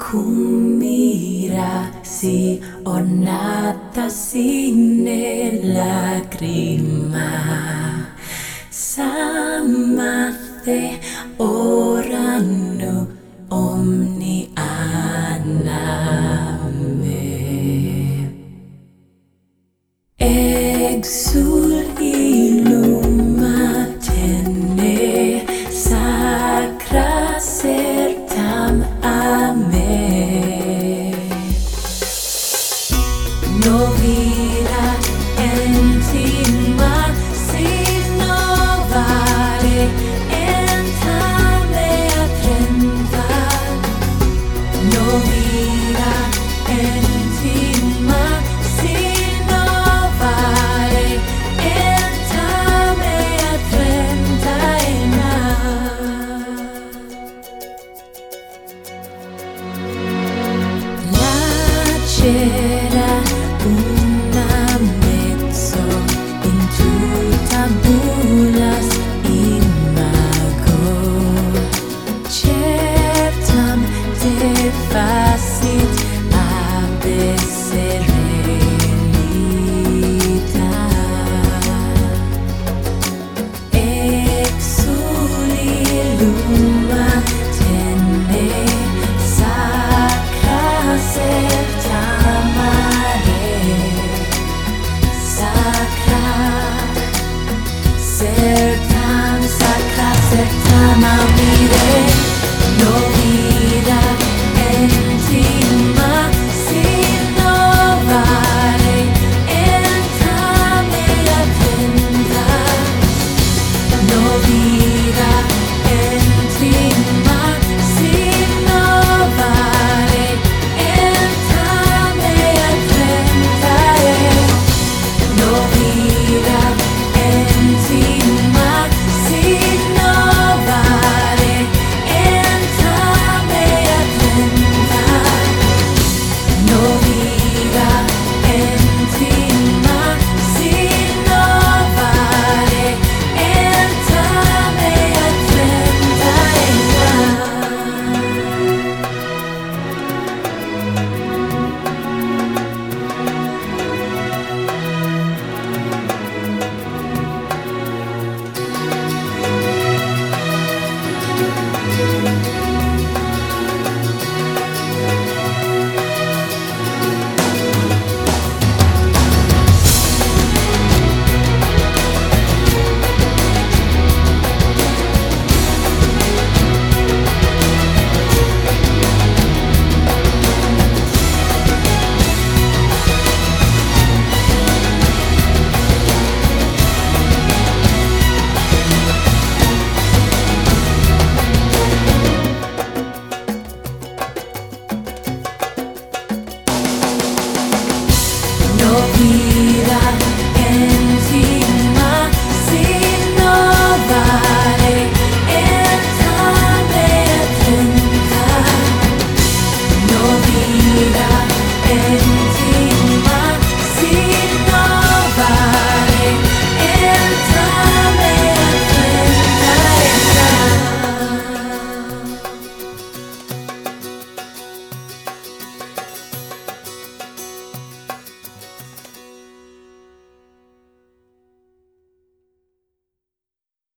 Kummirasi onnatasine lacrima Samate oranu omni aname Exul illumatene sacra sertam ame Novira entima sinovare entame atrenta Novira entima sinovare entame atrenta La cera una mezzo in tutta bulas imago certam te facit abesserelita exul illuma tenne sacra sertam Sertam amire Novira entima sinovare entame attenta Novira entima sinovare entame attenta Novira entima sinovare entame attenta Novira entima sinovare entame attenta